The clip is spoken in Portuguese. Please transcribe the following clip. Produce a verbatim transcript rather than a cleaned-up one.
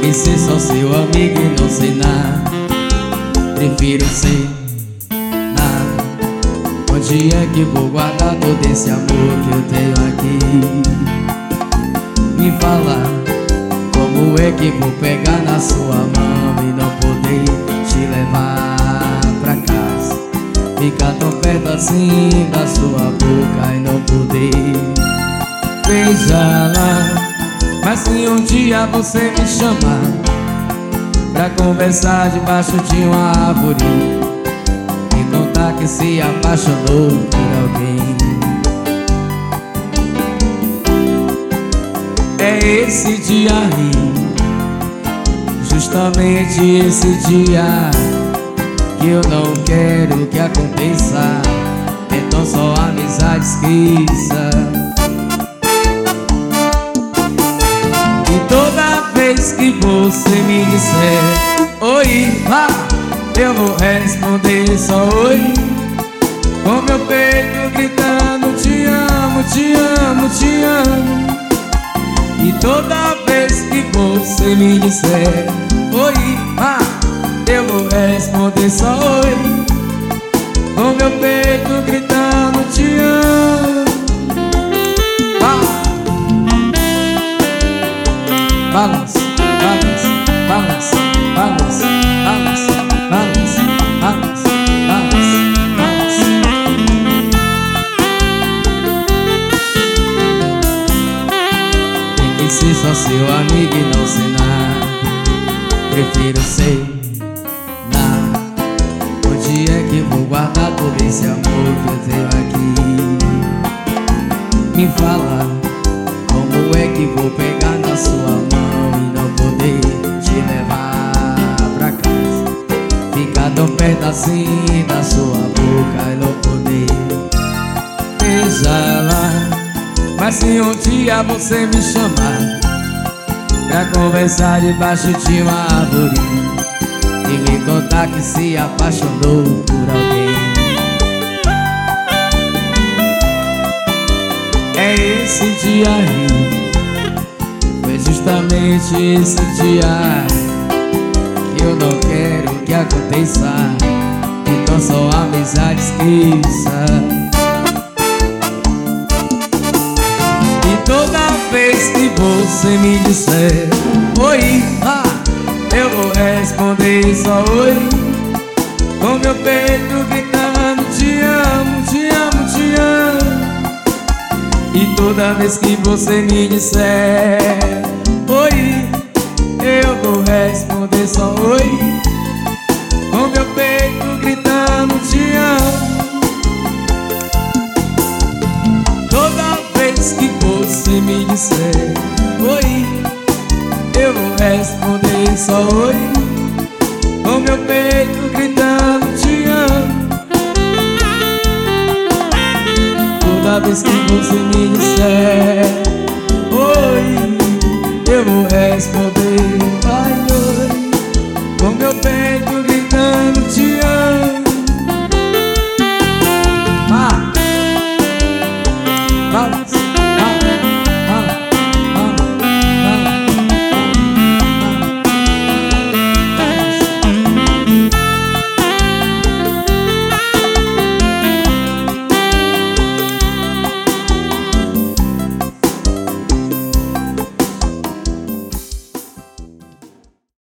e ser só seu amigo e não sei nada. Prefiro ser nada. Onde é que vou guardar todo esse amor que eu tenho aqui? Me fala, como é que vou pegar na sua mão e não poder te levar pra casa? Ficar tão perto assim da sua boca e não poder beijá-la. Mas se um dia você me chamar pra conversar debaixo de uma árvore e contar que se apaixonou por alguém, é esse dia aí, justamente esse dia que eu não quero que aconteça. Então só a amizade esqueça. E toda vez que você me disser oi, ah, eu vou responder só oi, com meu peito gritando te amo, te amo, te amo. E toda vez que você me disser oi, ah, eu vou responder só oi, com meu peito gritando te amo. Balance, balance, balance, balance, balance, balance, balance, balance, balance. Tem que ser só seu amigo e não ser nada. Prefiro ser nada. Onde é que vou guardar todo esse amor que eu tenho aqui? Me fala, como é que vou pegar na sua mão e não poder te levar pra casa? Ficar tão perto assim da sua boca e não poder beijá-la. Mas se um dia você me chamar pra conversar debaixo de uma árvore e me contar que se apaixonou por alguém, é esse dia aí, foi justamente esse dia que eu não quero que aconteça. Então só a amizade esqueça. E toda vez que você me disser oi, ah, eu vou responder só oi, com meu peito gritando te amo, te amo, te amo. E toda vez que você me disser oi, eu vou responder só oi, com meu peito gritando te amo. Toda vez que você me disser oi, eu vou responder só oi, com meu peito gritando te amo. Toda vez que você me disser oi, eu vou responder ai, oi, com meu peito